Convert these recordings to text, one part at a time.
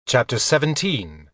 Chapter 17.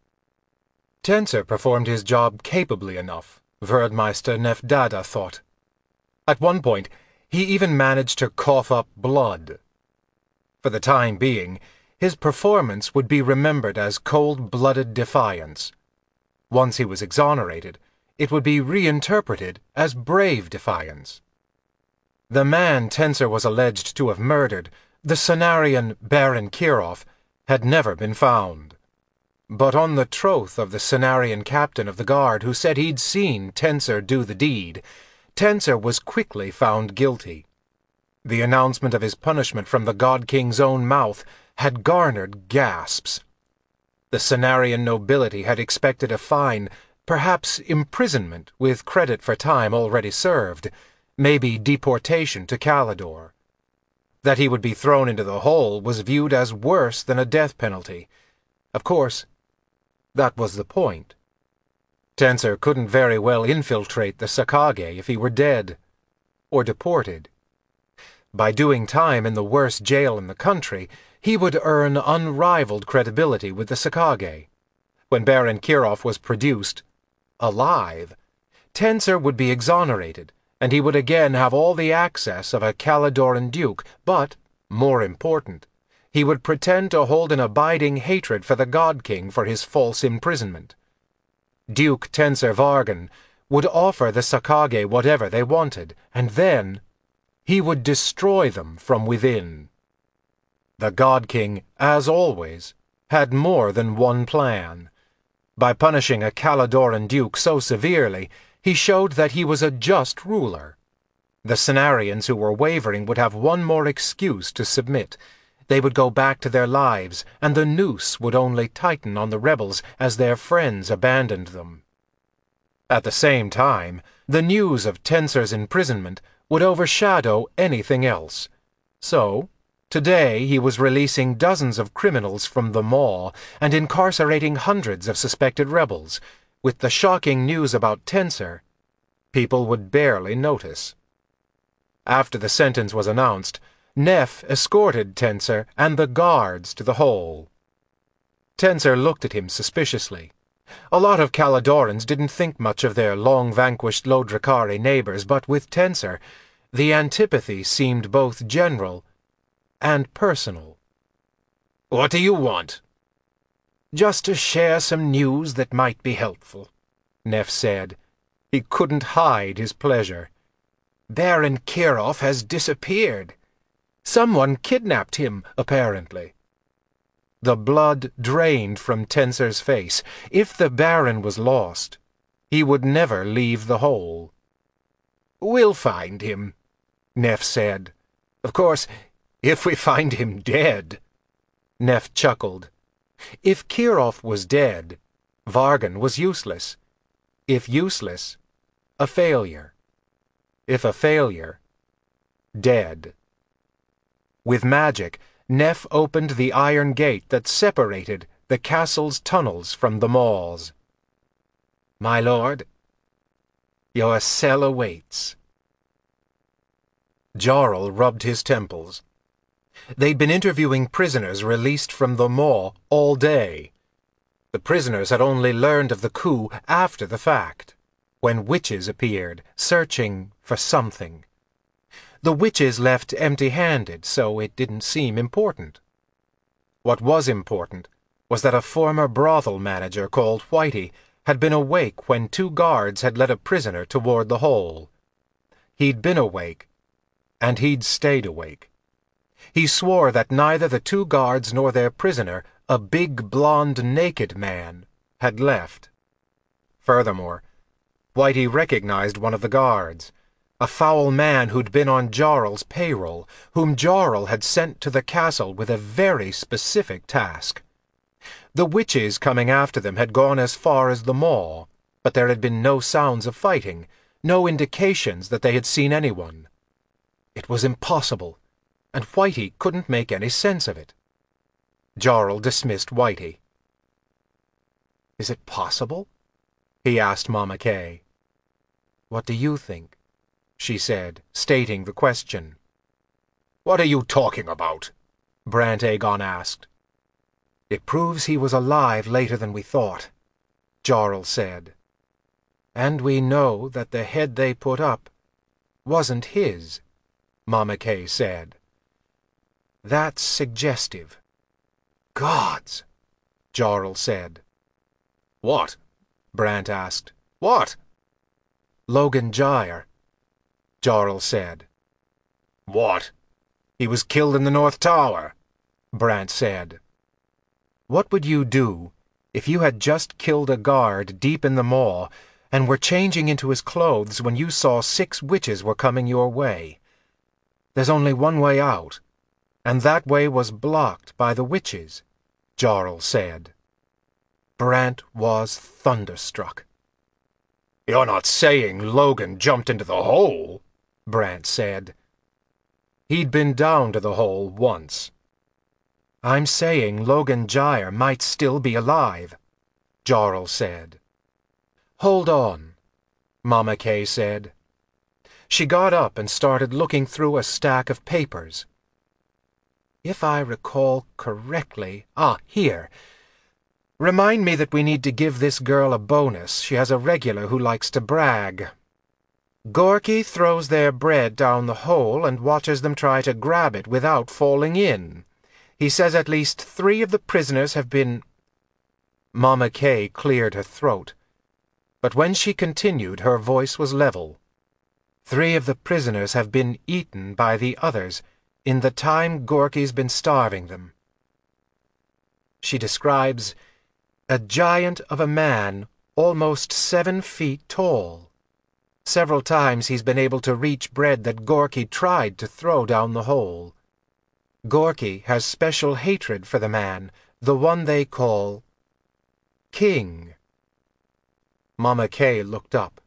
Tenser performed his job capably enough, Verdmeister Nefdada thought. At one point, he even managed to cough up blood. For the time being, his performance would be remembered as cold-blooded defiance. Once he was exonerated, it would be reinterpreted as brave defiance. The man Tenser was alleged to have murdered, the Cenarian Baron Kirov, had never been found. But on the troth of the Cenarian captain of the guard who said he'd seen Tenser do the deed, Tenser was quickly found guilty. The announcement of his punishment from the God King's own mouth had garnered gasps. The Cenarian nobility had expected a fine, perhaps imprisonment with credit for time already served, maybe deportation to Calidor. That he would be thrown into the hole was viewed as worse than a death penalty. Of course, that was the point. Tenser couldn't very well infiltrate the Sakage if he were dead, or deported. By doing time in the worst jail in the country, he would earn unrivaled credibility with the Sakage. When Baron Kirov was produced, alive, Tenser would be exonerated, and he would again have all the access of a Calidoran duke, but, more important, he would pretend to hold an abiding hatred for the God King for his false imprisonment. Duke Tenser Vargan would offer the Sakage whatever they wanted, and then he would destroy them from within. The God King, as always, had more than one plan. By punishing a Calidoran duke so severely, he showed that he was a just ruler. The Cenarians who were wavering would have one more excuse to submit. They would go back to their lives, and the noose would only tighten on the rebels as their friends abandoned them. At the same time, the news of Tenser's imprisonment would overshadow anything else. So, today he was releasing dozens of criminals from the maw and incarcerating hundreds of suspected rebels. With the shocking news about Tenser, people would barely notice. After the sentence was announced, Nef escorted Tenser and the guards to the hole. Tenser looked at him suspiciously. A lot of Calidorans didn't think much of their long-vanquished Lodricari neighbors, but with Tenser, the antipathy seemed both general and personal. "What do you want?" "Just to share some news that might be helpful," Nef said. He couldn't hide his pleasure. "Baron Kirov has disappeared. Someone kidnapped him, apparently." The blood drained from Tenser's face. If the Baron was lost, he would never leave the hole. "We'll find him," Nef said. "Of course, if we find him dead." Nef chuckled. If Kirov was dead, Vargan was useless. If useless, a failure. If a failure, dead. With magic, Nef opened the iron gate that separated the castle's tunnels from the maws. "My lord, your cell awaits." Jarl rubbed his temples. They'd been interviewing prisoners released from the maw all day. The prisoners had only learned of the coup after the fact, when witches appeared, searching for something. The witches left empty-handed, so it didn't seem important. What was important was that a former brothel manager called Whitey had been awake when two guards had led a prisoner toward the hole. He'd been awake, and he'd stayed awake. He swore that neither the two guards nor their prisoner, a big, blond, naked man, had left. Furthermore, Whitey recognized one of the guards, a foul man who'd been on Jarl's payroll, whom Jarl had sent to the castle with a very specific task. The witches coming after them had gone as far as the maw, but there had been no sounds of fighting, no indications that they had seen anyone. It was impossible, and Whitey couldn't make any sense of it. Jarl dismissed Whitey. "Is it possible?" he asked Mama Kay. "What do you think?" she said, stating the question. "What are you talking about?" Brant Aegon asked. "It proves he was alive later than we thought," Jarl said. "And we know that the head they put up wasn't his," Mama Kay said. "That's suggestive." "Gods," Jarl said. "What?" Brant asked. "What?" "Logan Gyre," Jarl said. "What? He was killed in the North Tower," Brant said. "What would you do if you had just killed a guard deep in the maw and were changing into his clothes when you saw 6 witches were coming your way? There's only one way out, and that way was blocked by the witches," Jarl said. Brant was thunderstruck. "You're not saying Logan jumped into the hole?" Brant said. "He'd been down to the hole once." "I'm saying Logan Gyre might still be alive," Jarl said. "Hold on," Mama Kay said. She got up and started looking through a stack of papers. "If I recall correctly, here. Remind me that we need to give this girl a bonus. She has a regular who likes to brag. Gorky throws their bread down the hole and watches them try to grab it without falling in. He says at least 3 of the prisoners have been—" Mama Kay cleared her throat, but when she continued her voice was level. 3 of the prisoners have been eaten by the others in the time Gorky's been starving them. She describes a giant of a man almost 7 feet tall. Several times he's been able to reach bread that Gorky tried to throw down the hole. Gorky has special hatred for the man, the one they call King." Mama Kay looked up.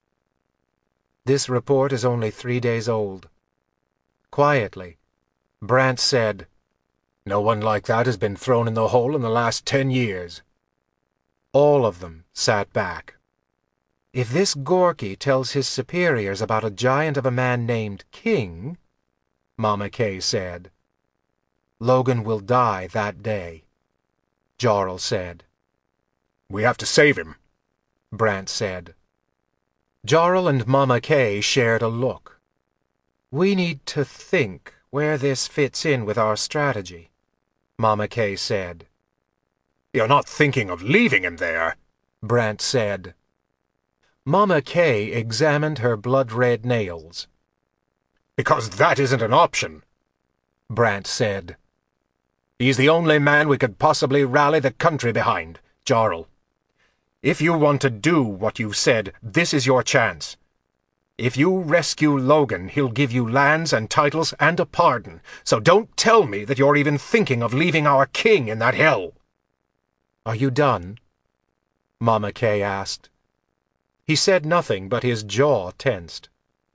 "This report is only 3 days old." Quietly, Brant said, "No one like that has been thrown in the hole in the last 10 years. All of them sat back. "If this Gorky tells his superiors about a giant of a man named King," Mama Kay said, "Logan will die that day," Jarl said. "We have to save him," Brant said. Jarl and Mama Kay shared a look. "We need to think where this fits in with our strategy," Mama Kay said. "You're not thinking of leaving him there," Brant said. Mama Kay examined her blood-red nails. "Because that isn't an option," Brant said. "He's the only man we could possibly rally the country behind, Jarl. If you want to do what you've said, this is your chance. If you rescue Logan, he'll give you lands and titles and a pardon, so don't tell me that you're even thinking of leaving our king in that hell." "Are you done?" Mama Kay asked. He said nothing, but his jaw tensed.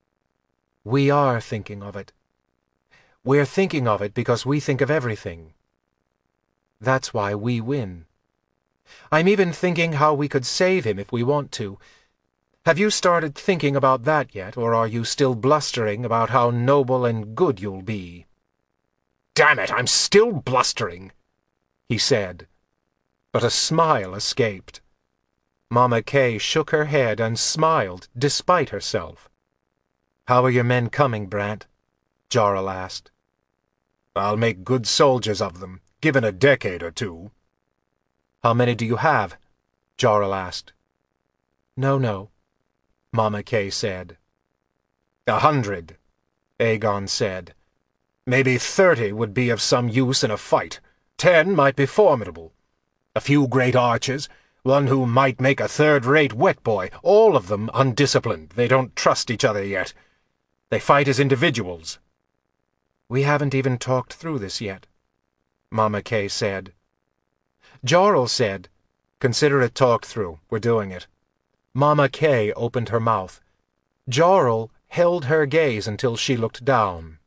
"We are thinking of it. We're thinking of it because we think of everything. That's why we win. I'm even thinking how we could save him if we want to. Have you started thinking about that yet, or are you still blustering about how noble and good you'll be?" "Damn it, I'm still blustering," he said, but a smile escaped. Mama Kay shook her head and smiled despite herself. "How are your men coming, Brant?" Jarl asked. "I'll make good soldiers of them, given a decade or 2. "How many do you have?" Jarl asked. No, Mama Kay said. 100, Aegon said. "Maybe 30 would be of some use in a fight. 10 might be formidable. A few great archers, one who might make a third-rate wet boy, all of them undisciplined. They don't trust each other yet. They fight as individuals." "We haven't even talked through this yet," Mama Kay said. Jarl said, "Consider it talked through. We're doing it." Mama Kay opened her mouth. Jarl held her gaze until she looked down.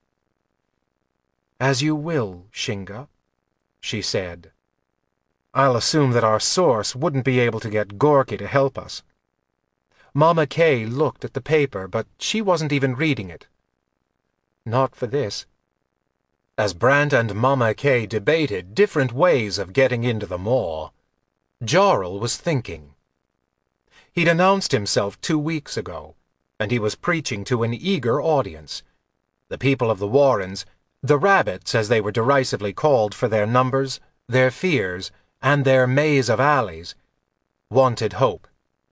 "As you will, Shinga," she said. "I'll assume that our source wouldn't be able to get Gorky to help us." Mama Kay looked at the paper, but she wasn't even reading it. "Not for this." As Brant and Mama Kay debated different ways of getting into the maw, Jarl was thinking. He'd announced himself 2 weeks ago, and he was preaching to an eager audience. The people of the Warrens, the Rabbits as they were derisively called for their numbers, their fears, and their maze of alleys, wanted hope.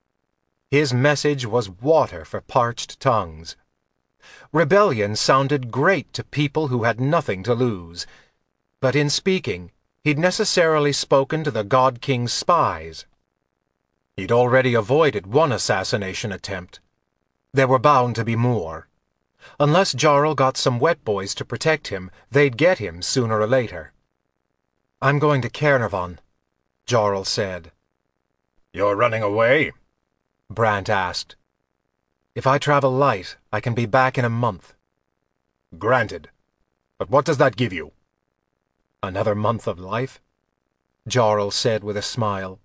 His message was water for parched tongues. Rebellion sounded great to people who had nothing to lose, but in speaking, he'd necessarily spoken to the God King's spies. He'd already avoided one assassination attempt. There were bound to be more. Unless Jarl got some wet boys to protect him, they'd get him sooner or later. "I'm going to Caernarvon," Jarl said. "You're running away?" Brant asked. "If I travel light, I can be back in a month." "Granted. But what does that give you?" "Another month of life," Jarl said with a smile.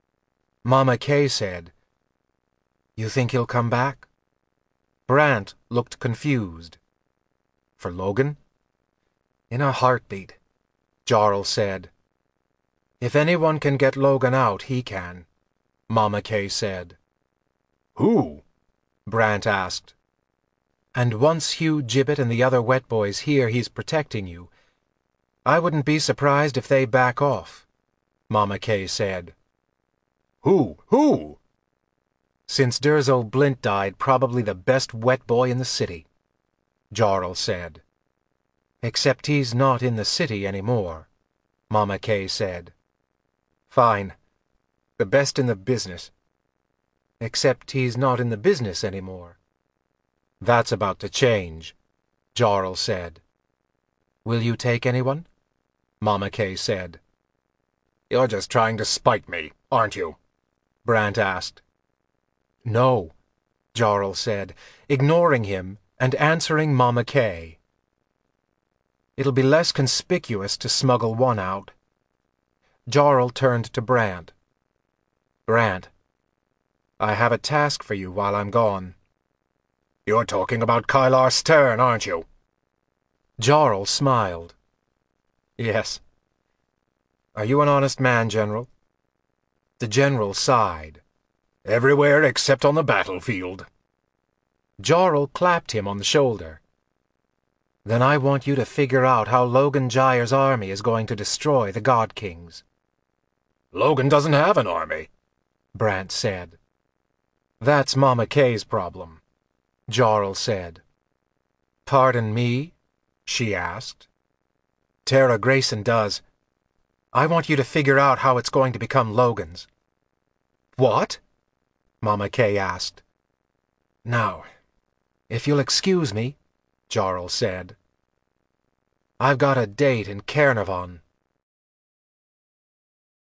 Mama Kay said, "You think he'll come back?" Brant looked confused. "For Logan?" "In a heartbeat," Jarl said. "If anyone can get Logan out, he can," Mama Kay said. "Who?" Brant asked. "And once Hugh Gibbet and the other wet boys hear he's protecting you, I wouldn't be surprised if they back off," Mama Kay said. Who? Who? "Since Durzo Blint died, probably the best wet boy in the city," Jarl said. "Except he's not in the city anymore," Mama Kay said. "Fine. The best in the business. Except he's not in the business anymore." "That's about to change," Jarl said. "Will you take anyone?" Mama Kay said. "You're just trying to spite me, aren't you?" Brant asked. "No," Jarl said, ignoring him and answering Mama Kay. "It'll be less conspicuous to smuggle one out." Jarl turned to Brant. "Brant, I have a task for you while I'm gone." "You're talking about Kylar Stern, aren't you?" Jarl smiled. "Yes. Are you an honest man, General?" The General sighed. "Everywhere except on the battlefield." Jarl clapped him on the shoulder. "Then I want you to figure out how Logan Gyre's army is going to destroy the God Kings." "Logan doesn't have an army," Brant said. "That's Mama Kay's problem," Jarl said. "Pardon me?" she asked. "Tara Grayson does. I want you to figure out how it's going to become Logan's." "What?" Mama Kay asked. "Now, if you'll excuse me," Jarl said. "I've got a date in Caernarvon